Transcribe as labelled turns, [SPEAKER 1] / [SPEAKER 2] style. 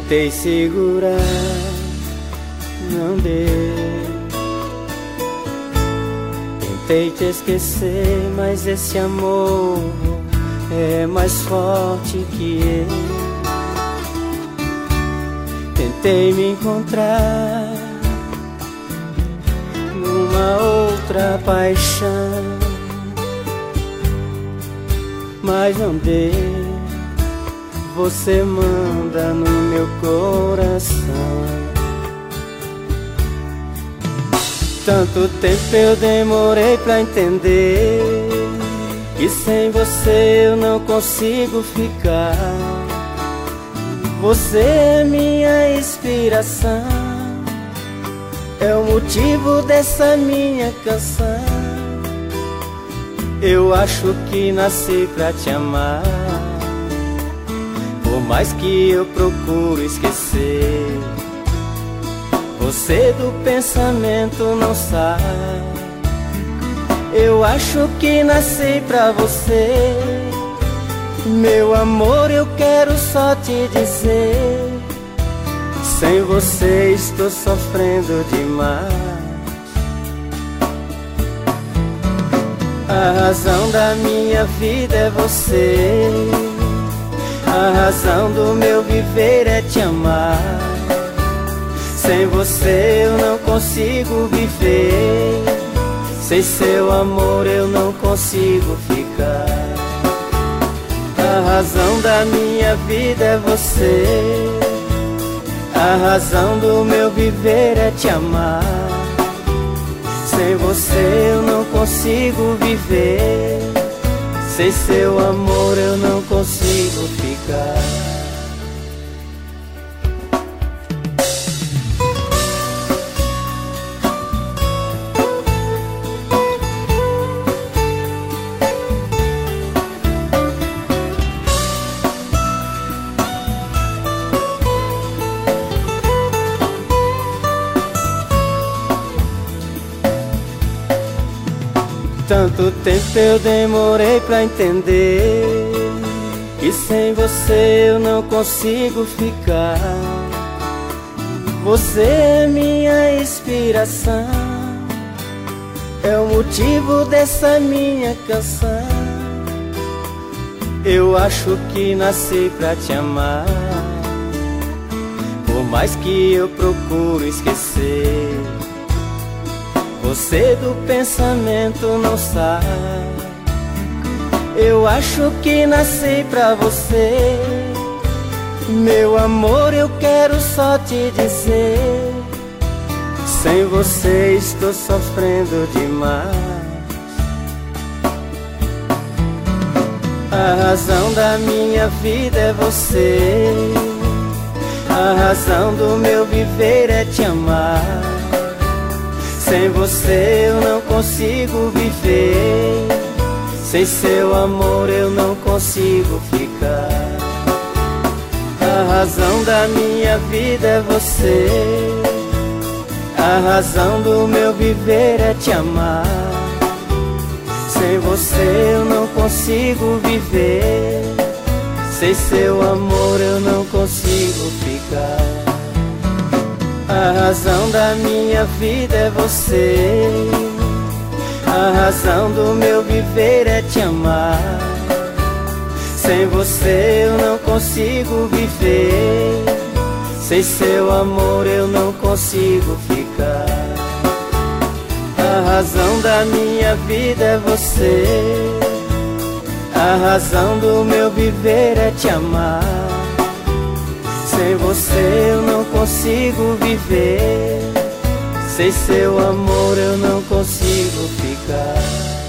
[SPEAKER 1] Tentei segurar, não deu. Tentei te esquecer, mas esse amor é mais forte que eu. Tentei me encontrar numa outra paixão, mas não deu. Você manda no meu coração. Tanto tempo eu demorei pra entender que sem você eu não consigo ficar. Você é minha inspiração, é o motivo dessa minha canção. Eu acho que nasci pra te amar. Por mais que eu procuro esquecer, você do pensamento não sai. Eu acho que nasci pra você. Meu amor, eu quero só te dizer, sem você estou sofrendo demais. A razão da minha vida é você, a razão do meu viver é te amar. Sem você eu não consigo viver, sem seu amor eu não consigo ficar. A razão da minha vida é você, a razão do meu viver é te amar. Sem você eu não consigo viver, sem seu amor eu não consigo ficar. Tanto tempo eu demorei pra entender que sem você eu não consigo ficar. Você é minha inspiração, é o motivo dessa minha canção. Eu acho que nasci pra te amar. Por mais que eu procuro esquecer, você do pensamento não sai. Eu acho que nasci pra você. Meu amor, eu quero só te dizer, sem você estou sofrendo demais. A razão da minha vida é você, a razão do meu viver é te amar. Sem você eu não consigo viver, sem seu amor eu não consigo ficar. A razão da minha vida é você, a razão do meu viver é te amar. Sem você eu não consigo viver, sem seu amor eu não consigo ficar. A razão da minha vida é você, a razão do meu viver é te amar. Sem você eu não consigo viver, sem seu amor eu não consigo ficar. A razão da minha vida é você, a razão do meu viver é te amar. Sem você eu não consigo viver, sem seu amor eu não consigo ficar.